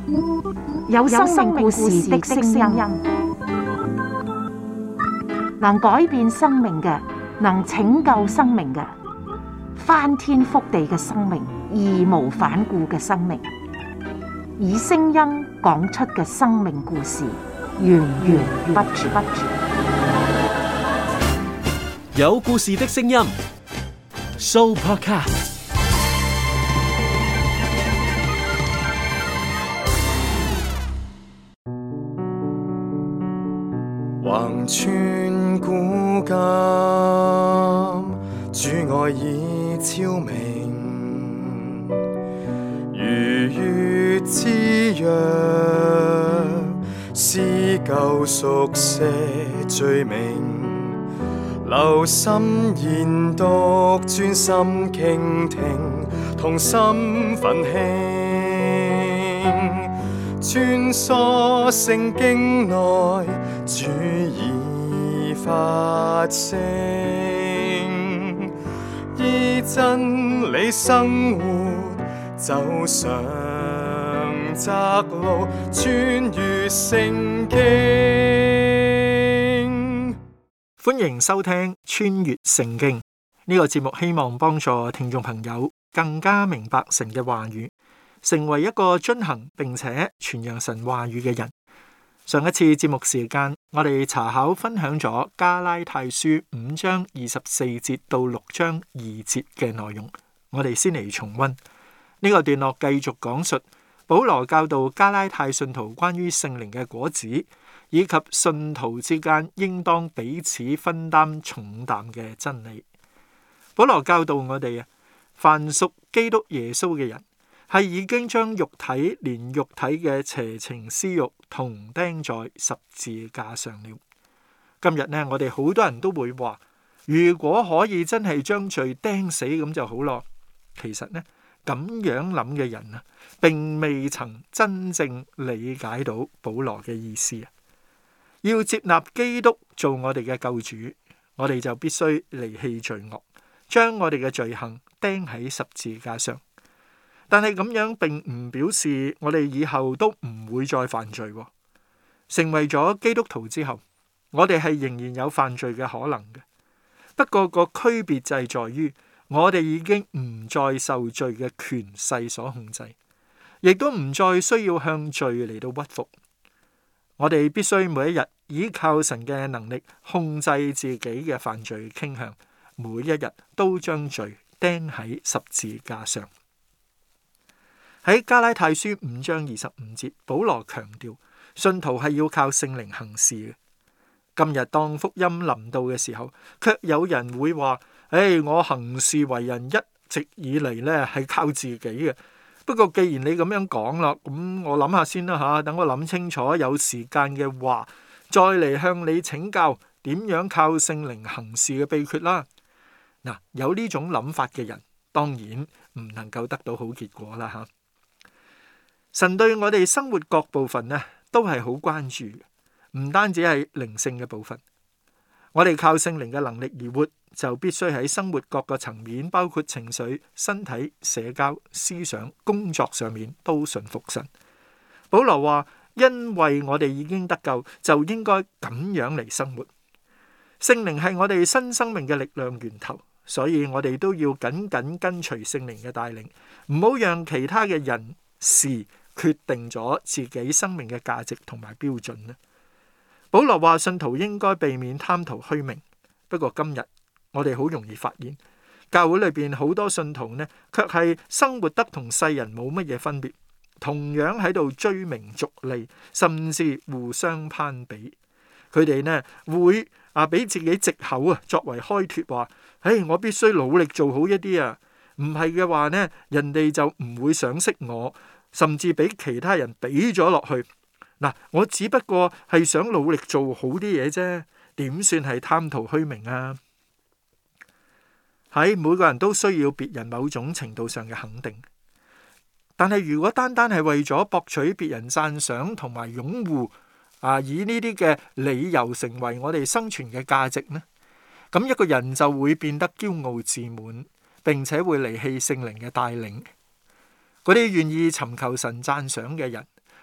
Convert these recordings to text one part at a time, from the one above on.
有生命故事的聲音，能改變生命嘅，能拯救生命嘅，翻天覆地嘅生命，義無反顧嘅生命，以聲音講出嘅生命故事，源源不絕。 有故事的聲音 ，Sooopodcast。 橫穿古今，主愛已超明，如月之約，撕舊熟寫罪名，留心研讀，專心傾聽，同心奮興，穿梭聖經內，主已發聲，依真理生活，走上窄路，穿越聖經。 歡迎收聽穿越聖經呢個節目，希望幫助聽眾朋友更加明白神嘅話語，成為一個遵行並且傳揚神話語嘅人。上一次節目時間，我哋查考分享咗加拉太書5章24節到6章2節嘅內容，我哋先嚟重溫呢個段落，繼續講述保羅教導加拉太信徒關於聖靈嘅果子，以及信徒之間應當彼此分擔重擔嘅真理。保羅教導我哋凡屬基督耶穌嘅人，係已經將肉體連肉體嘅邪情私欲同釘在十字架上了。今日呢，我哋好多人都會話，如果可以真係將罪釘死咁就好咯。其實呢，咁樣諗嘅人並未曾真正理解到保羅嘅意思。要接納基督做我哋嘅救主，我哋就必須離棄罪惡，將我哋嘅罪行釘喺十字架上。但係咁樣並唔表示我哋以後都唔會再犯罪。成為咗基督徒之後，我哋係仍然有犯罪嘅可能嘅。不過個區別就係在於，我哋已經唔再受罪嘅權勢所控制，亦都唔再需要向罪嚟到屈服。我哋必須每一日依靠神嘅能力控制自己嘅犯罪傾向，每一日都將罪釘喺十字架上。喺加拉太書5章25節，保羅強調信徒係要靠聖靈行事嘅。今日當福音臨到嘅時候，卻有人會話：我行事為人一直以嚟呢係靠自己嘅。不過既然你咁樣講啦，咁我諗下先啦吓，等我諗清楚，有時間嘅話，再嚟向你請教點樣靠聖靈行事嘅秘訣啦。嗱，有呢種諗法嘅人，當然唔能夠得到好結果啦吓。神對我哋生活各部分都係好關注，唔單止係靈性嘅部分。我哋靠聖靈嘅能力而活，就必須喺生活各個層面，包括情緒、身體、社交、思想、工作上面都順服神。保羅話：因為我哋已經得救，就應該咁樣嚟生活。聖靈係我哋新生命嘅力量源頭，所以我哋都要緊緊跟隨聖靈嘅帶領，唔好讓其他嘅人事決定咗自己生命嘅價值同埋標準咧。保羅話信徒應該避免貪圖虛名。不過今日我哋好容易發現，教會裏邊好多信徒呢，卻係生活得同世人冇乜嘢分別，同樣喺度追名逐利，甚至互相攀比。佢哋呢會俾自己藉口作為開脫，話：我必須努力做好一啲啊！唔係嘅話呢，人哋就唔會賞識我。甚至俾其他人比咗落去。嗱，我只不過係想努力做好啲嘢啫，點算係貪圖虛名啊？喺每個人都需要別人某種程度上嘅肯定，但係如果單單係為咗博取別人讚賞同埋擁護，以呢啲嘅理由成為我哋生存嘅價值呢，咁一個人就會變得驕傲自滿，並且會離棄聖靈嘅帶領。嗰啲願意尋求神讚賞嘅人，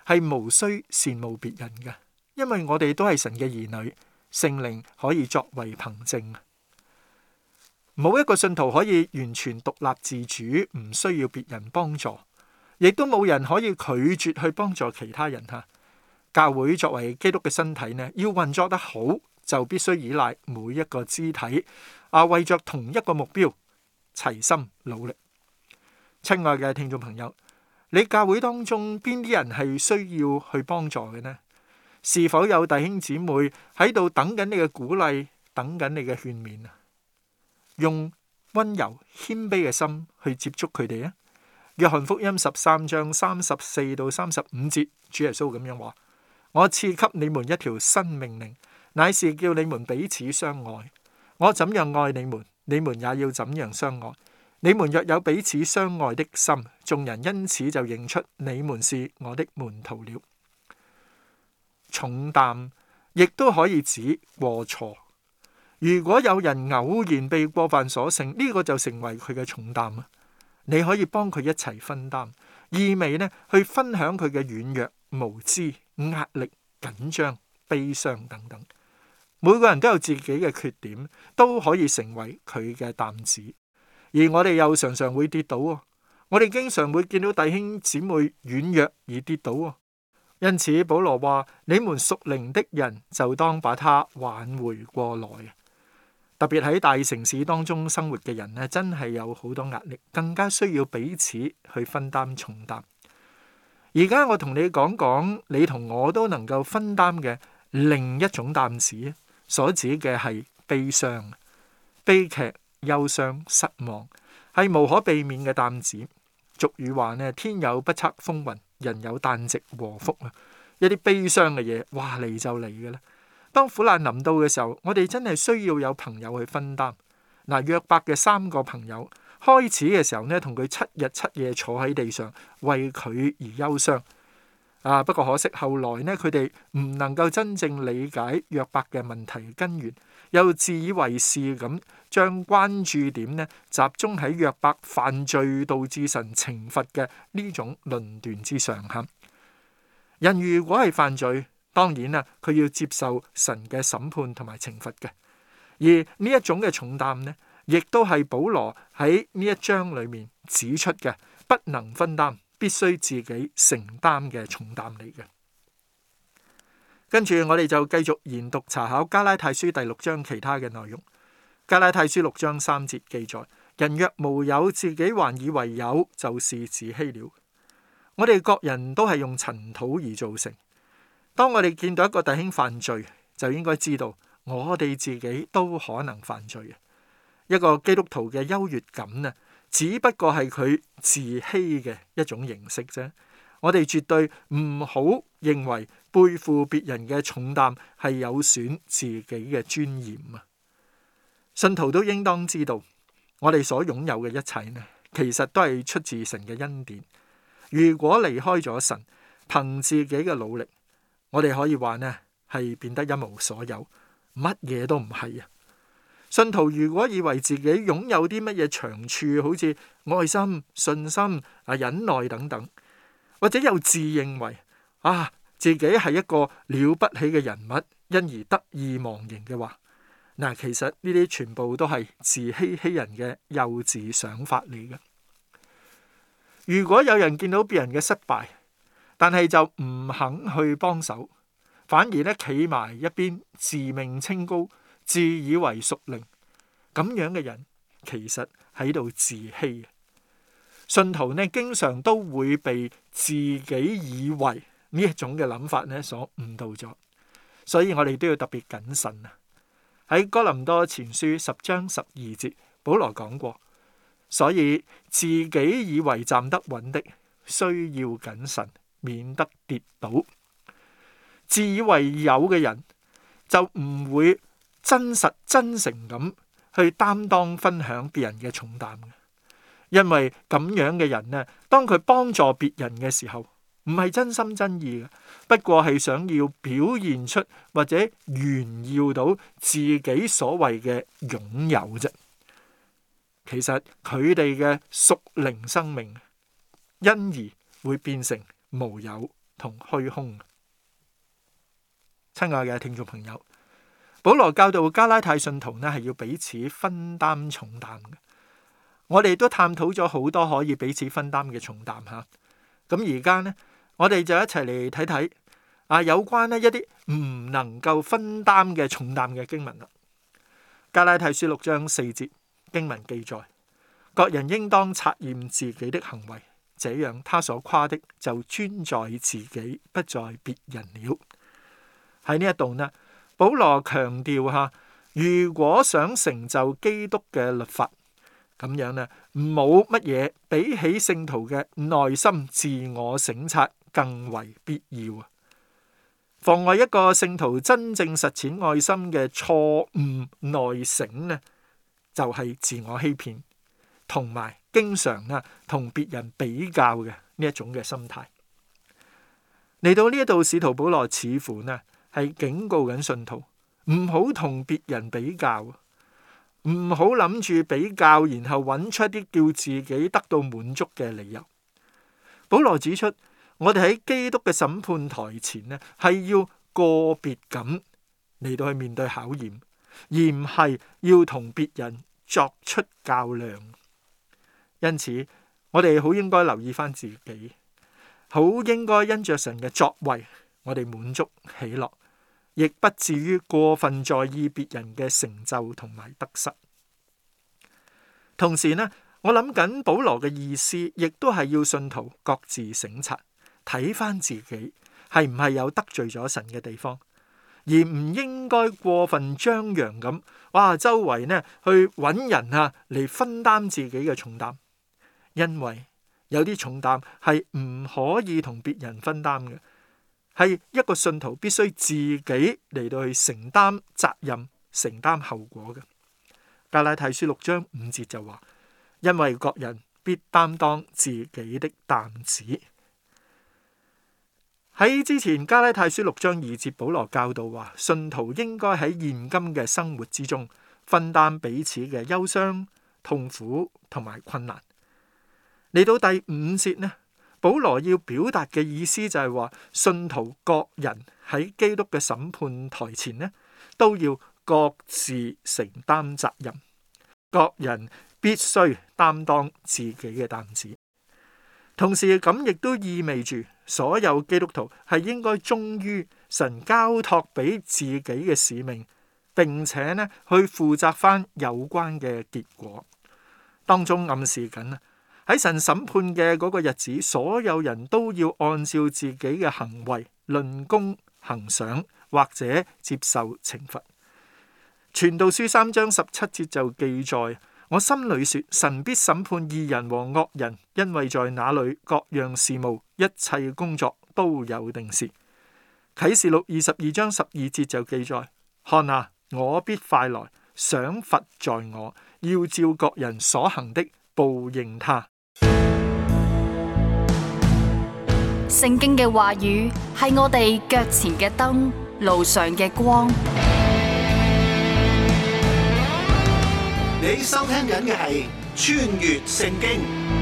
係無需羨慕別人嘅，因為我哋都係神嘅兒女，聖靈可以作為憑證。冇一個信徒可以完全獨立自主，唔需要別人幫助，亦都冇人可以拒絕去幫助其他人吓。教會作為基督嘅身體呢，要運作得好，就必須依賴每一個肢體為着同一個目標齊心努力。親愛嘅聽眾朋友，你教會當中邊啲人係需要去幫助嘅呢？是否有弟兄姊妹喺度等緊你嘅鼓勵，等緊你嘅勸勉啊？用溫柔謙卑嘅心去接觸佢哋啊！約翰福音13章34到35節，主耶穌咁樣話：我賜給你們一條新命令，乃是叫你們彼此相愛。我怎樣愛你們，你們也要怎樣相愛。你們若有彼此相愛的心，眾人因此就認出你們是我的門徒了。重擔亦都可以指過錯。如果有人偶然被過犯所勝，呢個就成為佢嘅重擔啊！你可以幫佢一齊分擔，意味呢去分享佢嘅軟弱、無知、壓力、緊張、悲傷等等。每個人都有自己嘅缺點，都可以成為佢嘅擔子。而我哋又常常會跌倒啊！我哋經常會見到弟兄姊妹軟弱而跌倒啊！因此保羅話：你們屬靈的人就當把他挽回過來。特別喺大城市當中生活嘅人呢，真係有好多壓力，更加需要彼此去分擔重擔。而家我同你講講，你同我都能夠分擔嘅另一種擔子，所指嘅係悲傷、悲劇、憂傷、失望，係無可避免嘅擔子。俗語話呢，天有不測風雲，人有旦夕禍福啊！一啲悲傷嘅嘢，哇嚟就嚟嘅啦。當苦難臨到嘅時候，我哋真係需要有朋友去分擔。嗱，約伯嘅3個朋友開始嘅時候呢，同佢7日7夜坐喺地上為佢而憂傷。不過可惜後來呢，佢哋唔能夠真正理解約伯嘅問題根源，又自以為是咁將關注點呢集中喺約伯犯罪導致神懲罰嘅呢種論斷之上。人如果係犯罪，當然啦，佢要接受神嘅審判同埋懲罰嘅。而呢一種嘅重擔呢，亦都係保羅喺呢一章裏面指出嘅，不能分擔，必須自己承擔嘅重擔嚟嘅。跟住我哋就繼續研讀查考加拉太書第6章其他嘅內容。加拉太書6章3節記載：人若無有，自己還以為有，就是自欺了。我哋各人都係用塵土而造成。當我哋見到一個弟兄犯罪，就應該知道我哋自己都可能犯罪。一個基督徒嘅優越感呢，只不過係佢自欺嘅一種形式啫。我哋絕對唔好認為背負別人嘅重擔係有損自己嘅尊嚴啊！信徒都應當知道，我哋所擁有嘅一切呢，其實都係出自神嘅恩典。如果離開咗神，憑自己嘅努力，我哋可以話呢係變得一無所有，乜嘢都唔係啊！信徒如果以為自己擁有啲乜嘢長處，好似愛心、信心、忍耐等等，或者又自認為自己係一個了不起嘅人物，因而得意忘形嘅話，嗱，其實呢啲全部都係自欺欺人嘅幼稚想法嚟嘅。如果有人見到別人嘅失敗，但係就唔肯去幫手，反而咧企埋一邊自命清高，自以為屬靈，咁樣嘅人其實喺度自欺。信徒呢經常都會被自己以為呢一種嘅諗法呢所誤導咗，所以我哋都要特別謹慎啊！喺哥林多前書10章12節，保羅講過，所以自己以為站得穩的，需要謹慎，免得跌倒。自以為有嘅人就唔會真實真誠咁去擔當分享別人嘅重擔嘅，因為咁樣嘅人呢，當佢幫助別人嘅時候，唔係真心真意嘅，不過係想要表現出或者炫耀到自己所謂嘅擁有啫。其實佢哋嘅屬靈生命因而會變成無有同虛空。親愛嘅聽眾朋友，保羅教導加拉太信徒呢係要彼此分擔重擔嘅。我哋都探討咗好多可以彼此分擔嘅重擔吓。咁而家呢，我哋就一齊嚟睇睇有關呢一啲唔能夠分擔嘅重擔嘅經文啦。加拉太書6章4節經文記載，各人應當察驗自己的行為，這樣他所誇的就專在自己，不在別人了。喺呢一度呢，保羅強調如果想成就基督嘅律法，咁樣呢，冇乜嘢比起聖徒嘅內心自我省察更為必要啊！妨礙一個聖徒真正實踐愛心嘅錯誤內省呢，就係自我欺騙，同埋經常同別人比較嘅呢一種嘅心態。嚟到呢一度，使徒保羅似乎呢係警告緊信徒，唔好同別人比較，唔好諗住比較，然後揾出一啲叫自己得到滿足嘅理由。保羅指出，我哋喺基督嘅審判台前呢，係要個別咁嚟到去面對考驗，而唔係要同別人作出較量。因此，我哋好應該留意翻自己，好應該因着神嘅作為，我哋滿足喜樂，亦不至於過分在意別人嘅成就同埋得失。同時呢，我諗緊保羅嘅意思，亦都係要信徒各自省察，睇翻自己係唔係有得罪咗神嘅地方，而唔應該過分張揚咁，周圍呢去揾人嚟分擔自己嘅重擔，因為有啲重擔係唔可以同別人分擔嘅。係一個信徒必須自己嚟到去承擔責任、承擔後果嘅。加拉太書6章5節就話，因為各人必擔當自己的擔子。喺之前加拉太書6章2節，保羅教導話，信徒應該喺現今嘅生活之中分擔彼此嘅憂傷、痛苦同埋困難。嚟到第5節呢，保羅要表達嘅意思就係話，信徒各人喺基督嘅審判台前呢，都要各自承擔責任，各人必須擔當自己嘅擔子。同時咁亦都意味住，所有基督徒係應該忠於神交託俾自己嘅使命，並且呢去負責翻有關嘅結果。當中暗示緊喺神審判嘅嗰個日子，所有人都要按照自己嘅行為論功行賞，或者接受懲罰。傳道書3章17節就記載，我心裏說，神必審判義人和惡人，因為在那裏各樣事務一切工作都有定時。啟示錄22章12節就記載，看啊，我必快來，賞罰在我，要照各人所行的報應他。 聖經嘅話語係我哋腳前嘅燈，路上嘅光。 你收聽緊嘅係穿越聖經。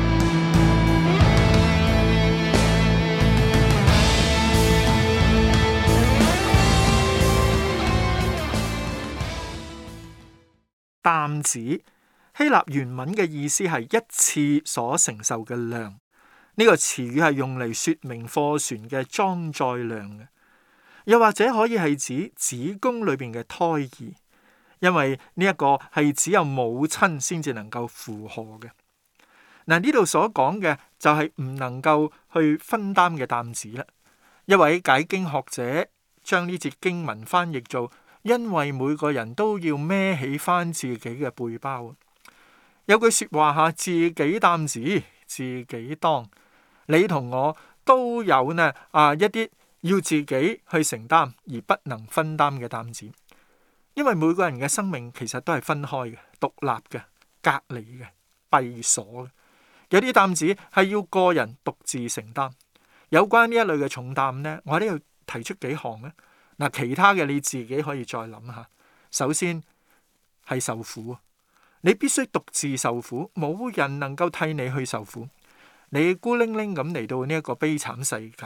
擔子，希臘原文嘅意思係一次所承受嘅量。呢個詞語係用嚟說明貨船嘅裝載量嘅，又或者可以係指子宮裏邊嘅胎兒，因為呢一個係只有母親先至能夠負荷嘅。嗱，呢度所講嘅就係唔能夠去分擔嘅擔子啦。一位解經學者將呢節經文翻譯做，因為每個人都要孭起翻自己嘅背包。有句說話自己擔子自己當。你同我都有一啲要自己去承擔而不能分擔嘅擔子，因為每個人嘅生命其實都係分開嘅、獨立嘅、隔離嘅、閉鎖嘅。有啲擔子係要個人獨自承擔。有關呢一類嘅重擔呢，我喺呢度提出幾項咧。嗱，其他嘅你自己可以再諗下。首先係受苦，你必須獨自受苦，冇人能夠替你去受苦。你孤零零咁嚟到呢一個悲慘世界，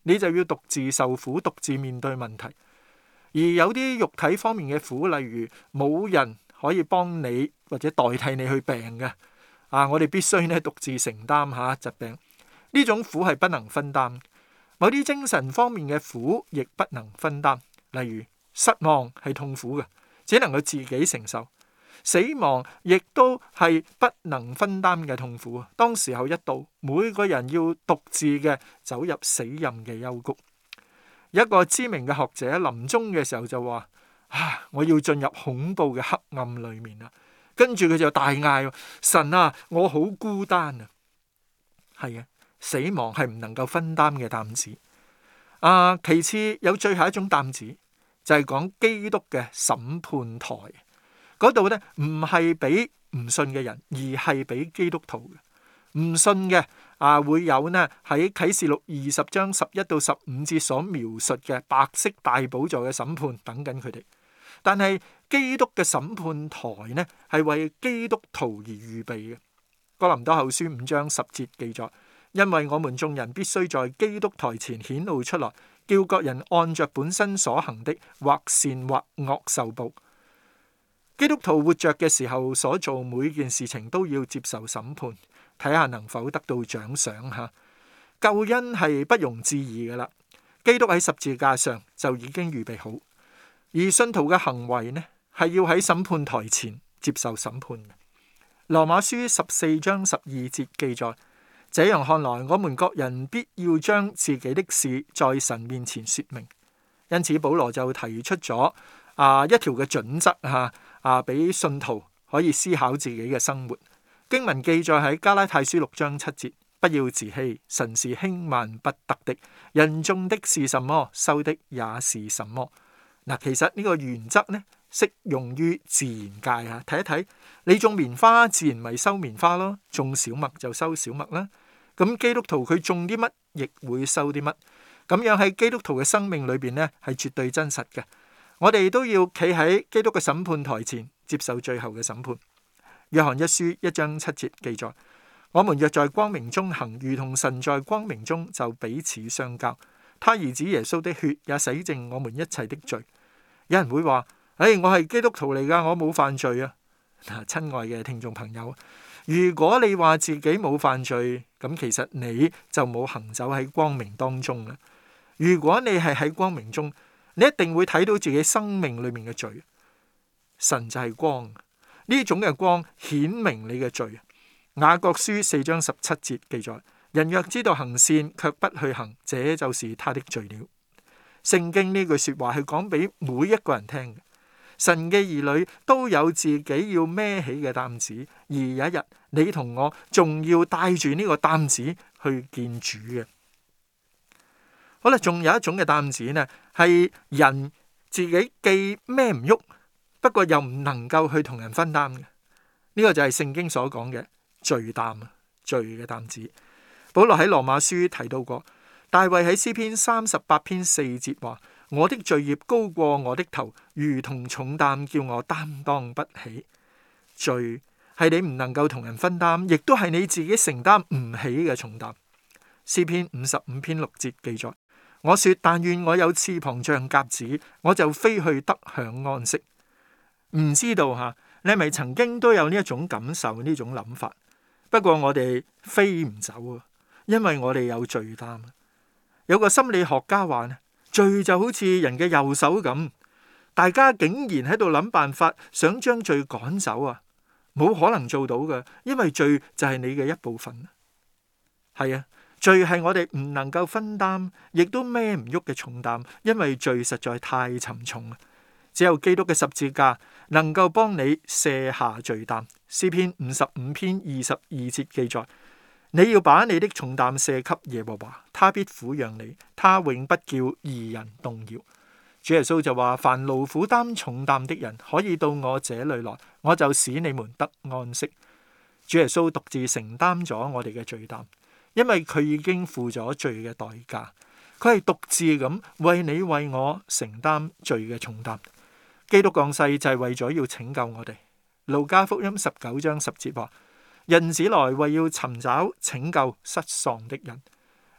你就要獨自受苦，獨自面對問題。而有啲肉體方面嘅苦，例如冇人可以幫你或者代替你去病嘅，我哋必須呢獨自承擔疾病。呢種苦係不能分擔。某啲精神方面嘅苦亦不能分擔，例如失望係痛苦嘅，只能夠自己承受。死亡亦都係不能分擔嘅痛苦。當時候一到，每個人要獨自嘅走入死蔭嘅幽谷。一個知名嘅學者臨終嘅時候就話：我要進入恐怖嘅黑暗裏面啦。跟住佢就大嗌：神啊，我好孤單啊！係啊，死亡係唔能夠分擔嘅擔子。其次有最後一種擔子，就係講基督嘅審判台。嗰度呢，唔係俾唔信嘅人，而係俾基督徒嘅。唔信嘅會有呢喺啟示錄20章11到15節所描述嘅白色大寶座嘅審判等緊佢哋。但係基督嘅審判台呢，係為基督徒而預備嘅。哥林多後書5章10節記載：因為我們眾人必須在基督台前顯露出來，叫各人按着本身所行的，或善或惡受報。基督徒活着嘅時候所做每件事情都要接受審判，睇下能否得到獎賞吓。救恩係不容置疑噶啦，基督喺十字架上就已經預備好，而信徒嘅行為呢，係要喺審判台前接受審判嘅。羅馬書14章12節記載：這樣看來，我們各人必要將自己的事在神面前說明。因此保羅就提出咗一條嘅準則俾信徒可以思考自己嘅生活。經文記載喺加拉太書6章7節：不要自欺，神是輕慢不得的。人種的是什麼，收的也是什麼。其實呢個原則呢，適用於自然界啊。睇一睇，你種棉花，自然咪收棉花咯；種小麥就收小麥啦。咁基督徒佢種啲乜，亦會收啲乜。咁樣喺基督徒嘅生命裏邊呢，係絕對真實嘅。我哋都要企喺基督嘅審判台前，接受最後嘅審判。約翰一書1章7節記載：我們若在光明中行，如同神在光明中，就彼此相交。他兒子耶穌的血也洗淨我們一切的罪。有人會話：我係基督徒嚟噶，我冇犯罪啊！親愛嘅聽眾朋友，如果你話自己冇犯罪，咁其實你就冇行走喺光明當中啦。如果你係喺光明中，你一定會睇到自己生命裏面嘅罪。神就係光，呢種嘅光顯明你嘅罪。雅各書4章17節記載：人若知道行善，卻不去行，這就是他的罪了。聖經呢句說話係講俾每一個人聽嘅。神嘅兒女都有自己要孭起嘅擔子，而有一日你同我仲要帶住呢個擔子去見主嘅。好啦，仲有一種嘅擔子呢，係人自己既孭唔喐，不過又唔能夠去同人分擔嘅。呢個就係聖經所講嘅罪擔，罪嘅擔子。保羅喺羅馬書提到過，大衛喺詩篇38篇4節話：我的罪孽高過我的頭，如同重擔，叫我擔當不起。罪係你唔能夠同人分擔，亦都係你自己承擔唔起嘅重擔。詩篇55篇6節記載：我說但願我有翅膀像鴿子，我就飛去得享安息。唔知道你係咪曾經都有呢一種感受，呢種諗法？不過我哋飛唔走啊，因為我哋有罪擔。有個心理學家話，罪就好似人嘅右手咁，大家竟然喺度諗辦法想將罪趕走啊，冇可能做到嘅，因為罪就係你嘅一部分。係啊。罪係我哋唔能夠分擔，亦都孭唔喐嘅重擔，因為罪實在太沉重。只有基督嘅十字架能夠幫你卸下罪擔。詩篇55篇22節記載：你要把你的重擔卸給耶和華，他必撫養你，他永不叫義人動搖。主耶穌就話：凡勞苦擔重擔的人，可以到我這裏來，我就使你們得安息。主耶穌獨自承擔咗我哋嘅罪擔。因為佢已經付咗罪嘅代價，佢係獨自咁為你為我承擔罪嘅重擔。基督降世就係為咗要拯救我哋。路加福音19章10節話：人子來為要尋找拯救失喪的人。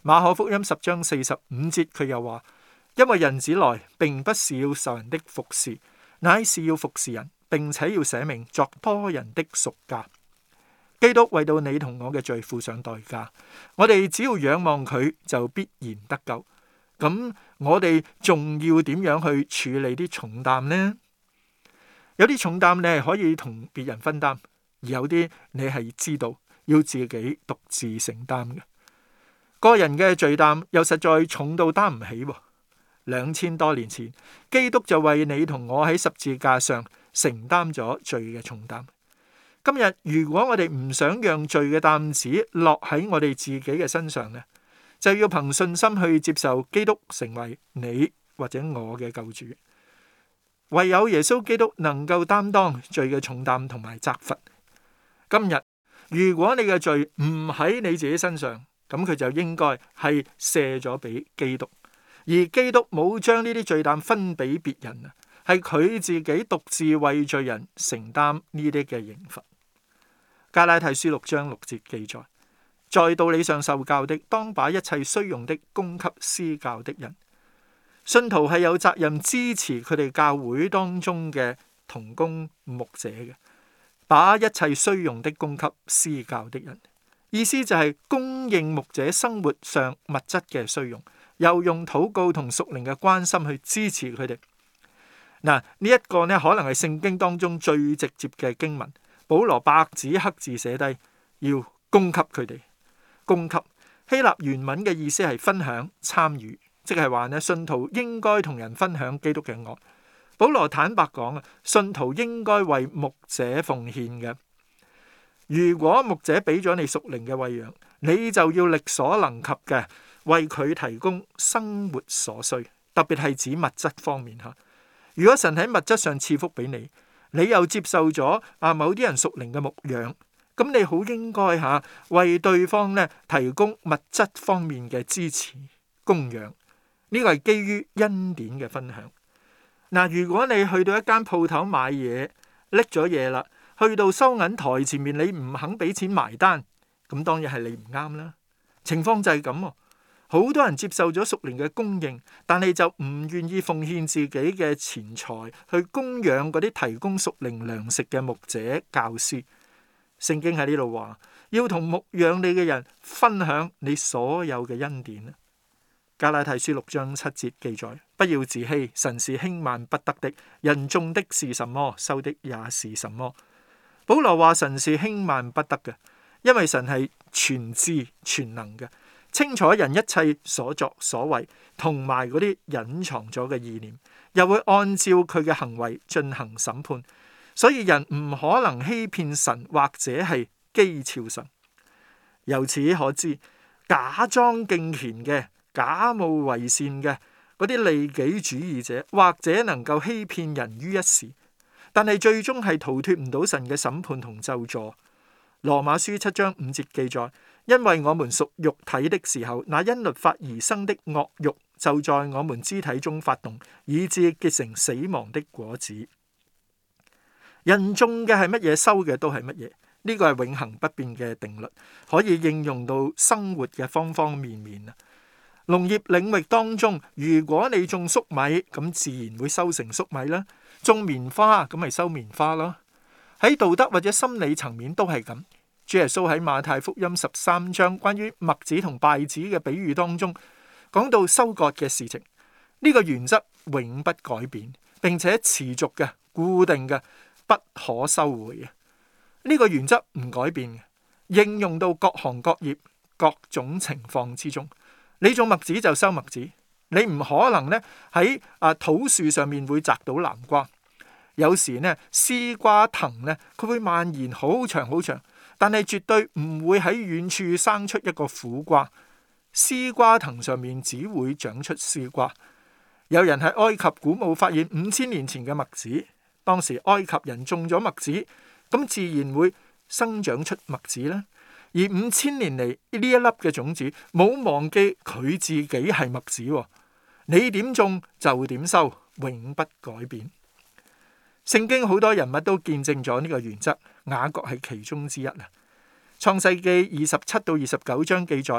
馬可福音10章45節，佢又話：因為人子來，並不是要受人的服侍，乃是要服侍人，並且要捨命作多人的贖價。基督為到你同我嘅罪付上代價，我哋只要仰望佢，就必然得救。咁我哋仲要點樣去處理啲重擔呢？有啲重擔你係可以同別人分擔，而有啲你係知道要自己獨自承擔嘅。個人嘅罪擔又實在重到擔唔起。2000多年前，基督就為你同我喺十字架上承擔咗罪嘅重擔。今日如果我哋唔想讓罪嘅擔子落喺我哋自己嘅身上呢，就要憑信心去接受基督成為你或者我嘅救主。唯有耶穌基督能夠擔當罪嘅重擔同埋責罰。今日如果你嘅罪唔喺你自己身上，咁佢就應該係卸咗俾基督，而基督冇將呢啲罪擔分俾別人啊，係佢自己獨自為罪人承擔呢啲嘅刑罰。加拉太書6章6節記載：在道理上受教的，當把一切需用的供給施教的人。信徒係有責任支持佢哋教會當中嘅同工牧者嘅，把一切需用的供給施教的人。意思就係供應牧者生活上物質嘅需用，又用禱告同屬靈嘅關心去支持佢哋。嗱，呢一個呢，可能係聖經當中最直接嘅經文。保羅白紙黑字寫低，要供給佢哋。供給希臘原文嘅意思係分享、參與，即係話呢，信徒應該同人分享基督嘅愛。保羅坦白講啊，信徒應該為牧者奉獻嘅。如果牧者俾咗你屬靈嘅餵養，你就要力所能及嘅為佢提供生活所需，特別係指物質方面吓。如果神喺物質上賜福俾你，你又接受咗某啲人屬靈嘅牧養，咁你好應該為對方咧提供物質方面嘅支持供養。呢個係基於恩典嘅分享。嗱，如果你去到一間鋪頭買嘢，拎咗嘢啦，去到收銀台前面，你唔肯俾錢埋單，咁當然係你唔啱啦。情況就係咁。好多人接受咗屬靈嘅供應，但係就唔願意奉獻自己嘅錢財去供養嗰啲提供屬靈糧食嘅牧者教師。聖經喺呢度話，要同牧養你嘅人分享你所有嘅恩典。加拉太書6章7節記載：不要自欺，神是輕慢不得的，人種的是什麼，收的也是什麼。保羅話神是輕慢不得嘅，因為神係全知全能嘅，清楚人一切所作所為，同埋嗰啲隱藏咗嘅意念，又會按照佢嘅行為進行審判。所以人唔可能欺騙神，或者係譏誚神。由此可知，假裝敬虔嘅、假冒為善嘅嗰啲利己主義者，或者能夠欺騙人於一時，但係最終係逃脫唔到神嘅審判同咒詛。羅馬書7章5節記載：因為我們屬肉體的時候，那因律法而生的惡慾就在我們肢體中發動，以致結成死亡的果子。人種嘅係乜嘢，收嘅都係乜嘢。呢個係永恆不變嘅定律，可以應用到生活嘅方方面面啊。農業領域當中，如果你種粟米，咁自然會收成粟米啦；種棉花，咁咪收棉花咯。喺道德或者心理層面都係咁。主耶穌喺馬太福音13章關於麥子同稗子嘅比喻當中，講到收割嘅事情。呢個原則永不改變，並且持續嘅、固定嘅，不可收回嘅。呢個原則唔改變嘅，應用到各行各業、各種情況之中。你種麥子就收麥子，你唔可能咧喺土樹上面會摘到南瓜。有時呢，絲瓜藤呢，佢會蔓延好長好長，但係絕對唔會喺遠處生出一個苦瓜。絲瓜藤上面只會長出絲瓜。有人喺埃及古墓發現5000年前嘅麥子，當時埃及人種咗麥子，咁自然會生長出麥子啦。而5000年嚟，呢一粒嘅種子冇忘記佢自己係麥子，你點種就點收，永不改變。聖經好多人物都見證咗呢個原則，雅各係其中之一啊。創世記27到29章記載，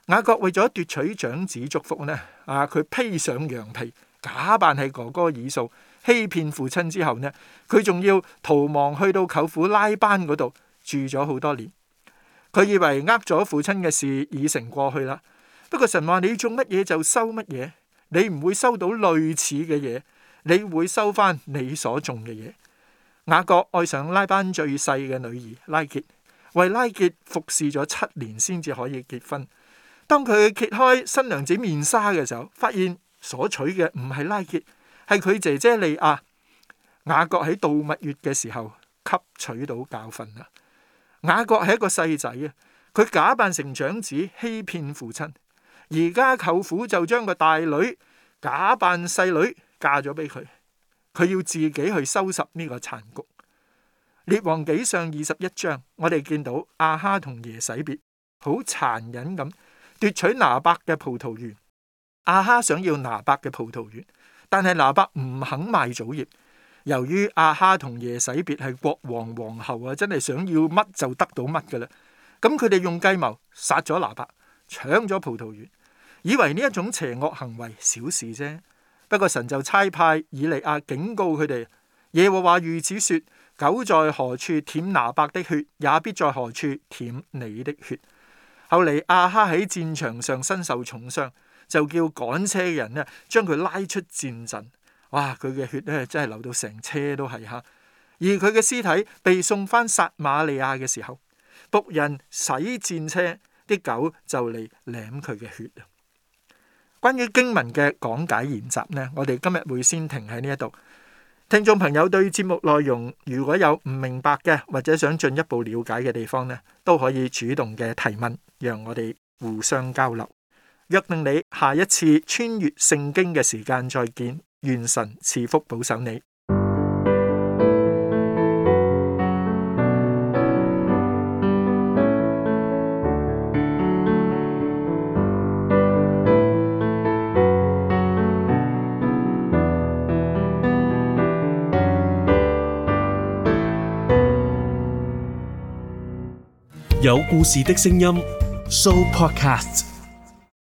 雅各為咗奪取長子祝福呢，佢披上羊皮，假扮係哥哥以掃，欺騙父親之後呢，佢仲要逃亡去到舅父拉班嗰度住咗好多年。佢以為呃咗父親嘅事已成過去啦。不過神話你種乜嘢就收乜嘢，你唔會收到類似嘅嘢，你會收翻你所種嘅嘢。雅各愛上拉班最細嘅女兒拉結，為拉結服侍咗7年先至可以結婚。當佢揭開新娘子面紗嘅時候，發現所娶嘅唔係拉結，係佢姐姐利亞。雅各喺度蜜月嘅時候吸取到教訓啦。雅各係一個細仔啊，佢假扮成長子欺騙父親，而家舅父就將個大女假扮細女嫁咗俾佢，佢要自己去收拾呢個殘局。列王紀上21章，我哋見到亞哈同耶洗別好殘忍咁奪取拿伯嘅葡萄園。亞哈想要拿伯嘅葡萄園，但係拿伯唔肯賣祖業。由於亞哈同耶洗別係國王皇后啊，真係想要乜就得到乜噶啦。咁佢哋用計謀殺咗拿伯，搶咗葡萄園，以為呢一種邪惡行為小事啫。不過神就差派以利亞警告佢哋，耶和華如此說：狗在何處舔拿伯的血，也必在何處舔你的血。後嚟亞哈喺戰場上身受重傷，就叫趕車嘅人呢將佢拉出戰陣。哇！佢嘅血咧真係流到成車都係吓。而佢嘅屍體被送翻撒瑪利亞嘅時候，僕人洗戰車，啲狗就嚟舐佢嘅血。關於經文嘅講解研習呢，我哋今日會先停喺呢一度。聽眾朋友對節目內容如果有唔明白嘅，或者想進一步了解嘅地方呢，都可以主動嘅提問，讓我哋互相交流。約定你下一次穿越聖經嘅時間再見。願神賜福保守你。 有故事的聲音 Show Podcast。